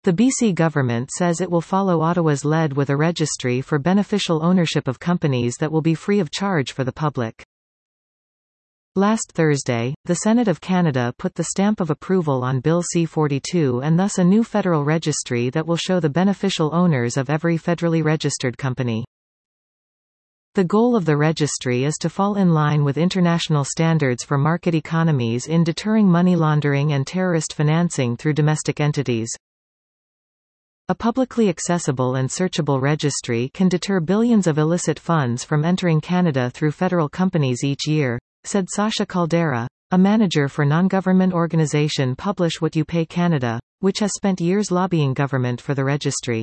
The BC government says it will follow Ottawa's lead with a registry for beneficial ownership of companies that will be free of charge for the public. Last Thursday, the Senate of Canada put the stamp of approval on Bill C-42 and thus a new federal registry that will show the beneficial owners of every federally registered company. The goal of the registry is to fall in line with international standards for market economies in deterring money laundering and terrorist financing through domestic entities. A publicly accessible and searchable registry can deter billions of illicit funds from entering Canada through federal companies each year, said Sasha Caldera, a manager for non-government organization Publish What You Pay Canada, which has spent years lobbying government for the registry.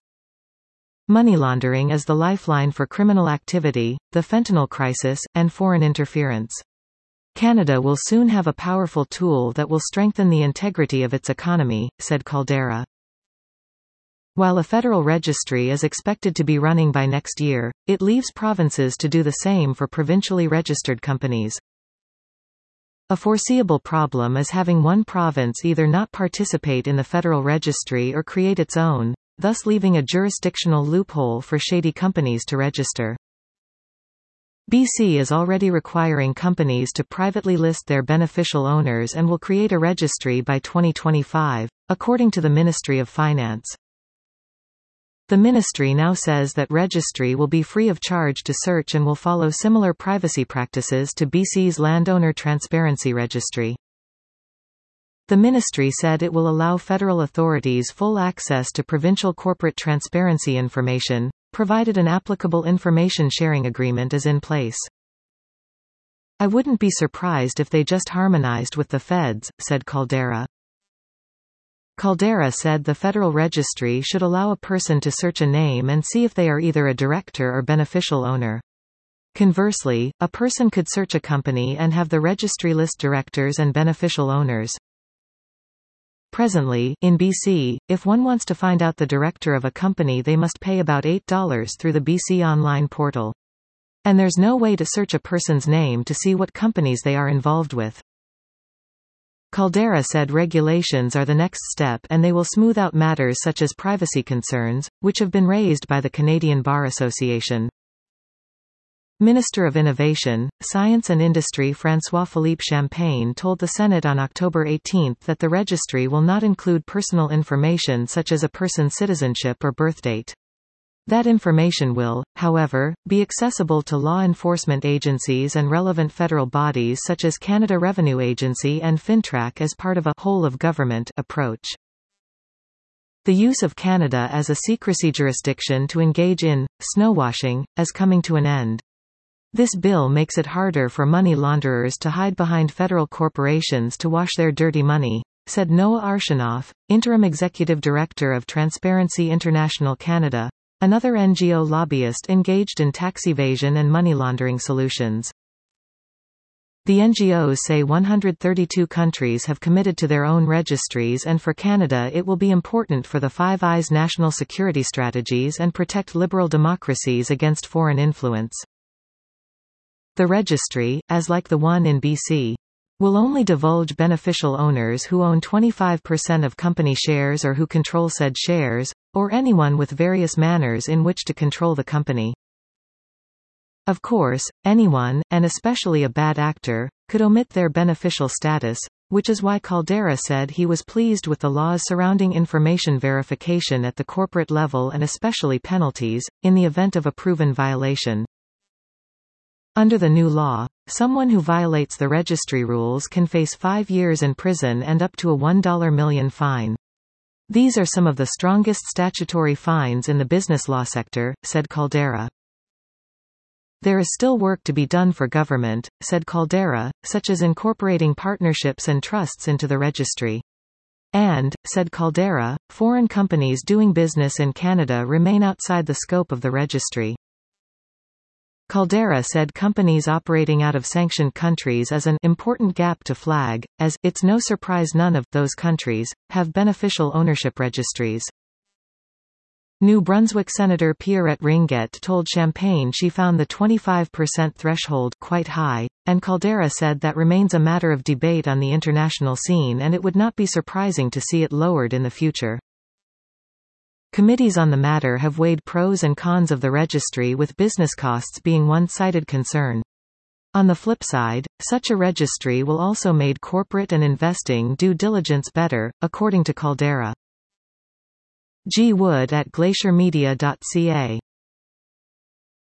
Money laundering is the lifeline for criminal activity, the fentanyl crisis, and foreign interference. Canada will soon have a powerful tool that will strengthen the integrity of its economy, said Caldera. While a federal registry is expected to be running by next year, it leaves provinces to do the same for provincially registered companies. A foreseeable problem is having one province either not participate in the federal registry or create its own, thus leaving a jurisdictional loophole for shady companies to register. BC is already requiring companies to privately list their beneficial owners and will create a registry by 2025, according to the Ministry of Finance. The ministry now says that registry will be free of charge to search and will follow similar privacy practices to BC's Landowner Transparency Registry. The ministry said it will allow federal authorities full access to provincial corporate transparency information, provided an applicable information sharing agreement is in place. "I wouldn't be surprised if they just harmonized with the feds," said Caldera. Caldera said the federal registry should allow a person to search a name and see if they are either a director or beneficial owner. Conversely, a person could search a company and have the registry list directors and beneficial owners. Presently, in BC, if one wants to find out the director of a company, they must pay about $8 through the BC Online portal. And there's no way to search a person's name to see what companies they are involved with. Caldera said regulations are the next step and they will smooth out matters such as privacy concerns, which have been raised by the Canadian Bar Association. Minister of Innovation, Science and Industry François-Philippe Champagne told the Senate on October 18 that the registry will not include personal information such as a person's citizenship or birthdate. That information will, however, be accessible to law enforcement agencies and relevant federal bodies such as Canada Revenue Agency and FINTRAC as part of a whole-of-government approach. The use of Canada as a secrecy jurisdiction to engage in snowwashing is coming to an end. This bill makes it harder for money launderers to hide behind federal corporations to wash their dirty money, said Noah Arshinoff, Interim Executive Director of Transparency International Canada, another NGO lobbyist engaged in tax evasion and money laundering solutions. The NGOs say 132 countries have committed to their own registries, and for Canada it will be important for the Five Eyes national security strategies and protect liberal democracies against foreign influence. The registry, as like the one in BC, will only divulge beneficial owners who own 25% of company shares or who control said shares, or anyone with various manners in which to control the company. Of course, anyone, and especially a bad actor, could omit their beneficial status, which is why Caldera said he was pleased with the laws surrounding information verification at the corporate level and especially penalties, in the event of a proven violation. Under the new law, someone who violates the registry rules can face 5 years in prison and up to a $1 million fine. These are some of the strongest statutory fines in the business law sector, said Caldera. There is still work to be done for government, said Caldera, such as incorporating partnerships and trusts into the registry. And, said Caldera, foreign companies doing business in Canada remain outside the scope of the registry. Caldera said companies operating out of sanctioned countries is an important gap to flag, as it's no surprise none of those countries have beneficial ownership registries. New Brunswick Senator Pierrette Ringuette told Champagne she found the 25% threshold quite high, and Caldera said that remains a matter of debate on the international scene and it would not be surprising to see it lowered in the future. Committees on the matter have weighed pros and cons of the registry, with business costs being one-sided concern. On the flip side, such a registry will also make corporate and investing due diligence better, according to Caldera. G. Wood at glaciermedia.ca